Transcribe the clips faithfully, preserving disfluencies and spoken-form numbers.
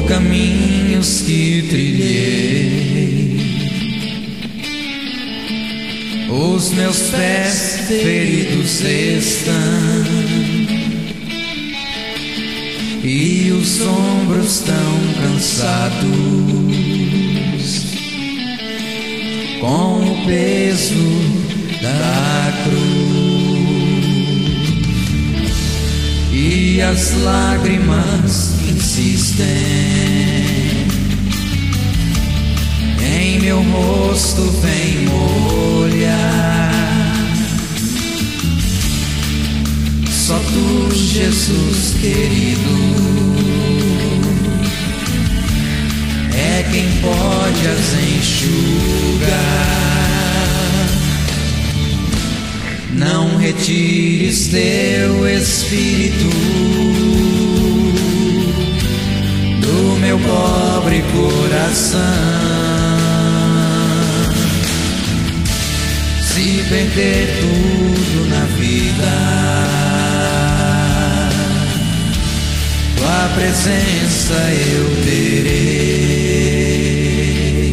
caminhos que trilhei, os meus pés feridos estão e os ombros tão cansados com o peso da cruz, e as lágrimas insistem em meu rosto, vem molhar. Só tu, Jesus querido, é quem pode as enxugar. Não retires teu Espírito do meu pobre coração. Se perder tudo na vida, tua presença eu terei.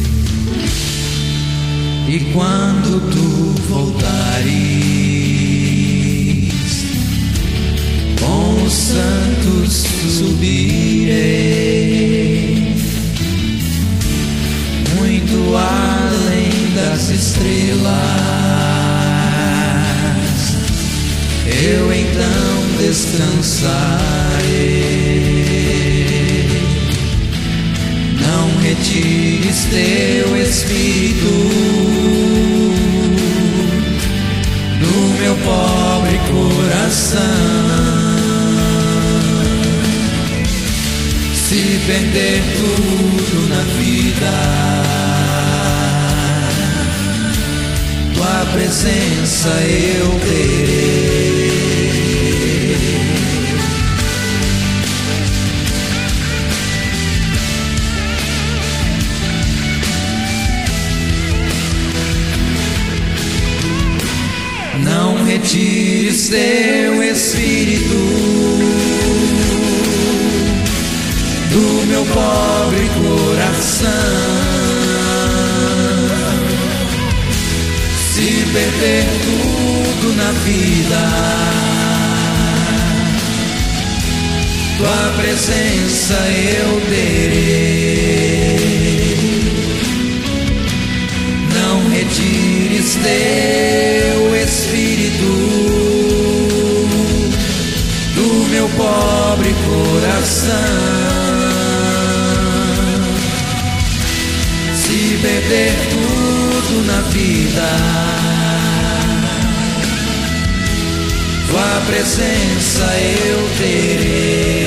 E quando tu voltares, com os santos subirei, muito além das estrelas. Eu então descansarei. Não retires teu Espírito do meu pobre coração. Se perder tudo na vida, tua presença eu terei. Não retires teu Espírito do meu pobre coração. Se perder tudo na vida, tua presença eu terei. Não retires teu Espírito do meu pobre coração. Se perder tudo na vida, tua presença eu terei.